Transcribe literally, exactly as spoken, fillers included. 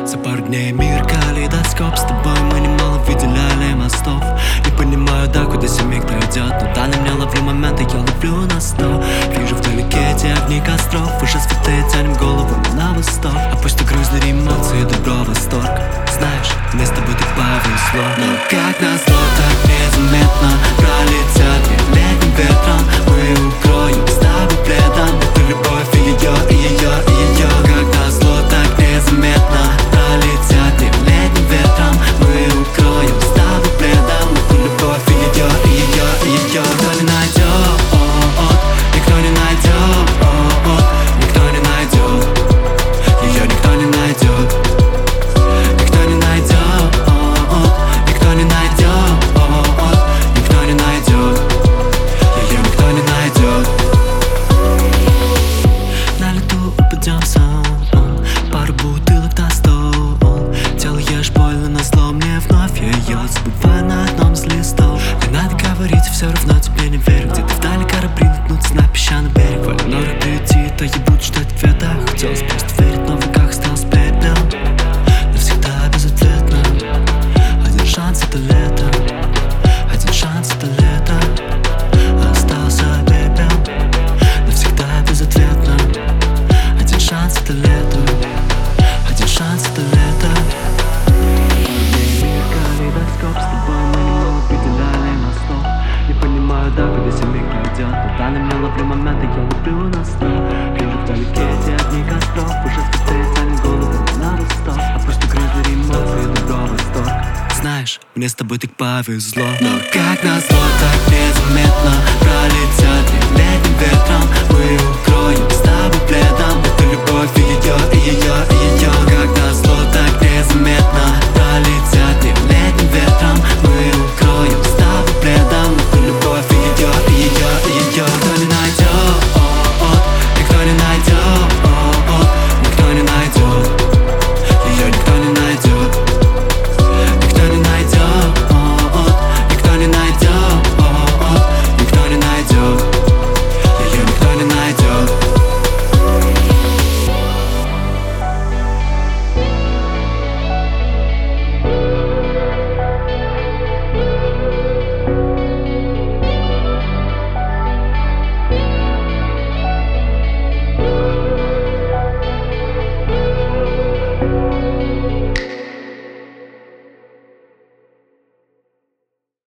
За пару дней мир калейдоскоп. С тобой мы немало выделяли мостов. Не понимаю, да, куда семейка идет, но да, на мне ловлю моменты, я ловлю на сто. Вижу вдалеке те огни костров. Уже святые, тянем голову на восток. А пусть ты грустные эмоции, добро, восторг. Знаешь, мне с тобой так повезло. Но как назло, так незаметно пролетят дни летним ветром. Мы укроем с тобой пледом эту любовь и ее, и ее, и ее. Как назло, так незаметно пролетят дни летним ветром. Мы укроем с тобой пледом эту любовь и ее, и ее, и ее. Никто не найдет, никто не найдет, никто не найдет, ее никто не найдет. Никто не найдет, никто не найдет, никто не найдет, ее никто не найдет. На лету упадем в сон, пару бутылок на стол. Делаешь больно назло, мне вновь ее забываю на одном из листов. Не надо говорить, все равно тебе не верю. Где-то вдали корабли летнутся на песчаный берег. Вали норы прийти, то я буду ждать ответа. Хотелось просто верить, но в руках осталось пепел. Навсегда безответно. Один шанс это лето, один шанс это лето. Остался пепел. Навсегда безответно. Один шанс это лето, один шанс это лето. Мир калейдоскоп, с тобой мы немного выделяли мостов. Не понимаю, да, куда семейка идет, но да, на мне ловлю моменты, я ловлю на сто. Вижу вдалеке те огни костров. Уже святые, тянем голову на восток. А пусть грызли эмоции, добро, восторг. Знаешь, мне с тобой так повезло. Но как назло, так незаметно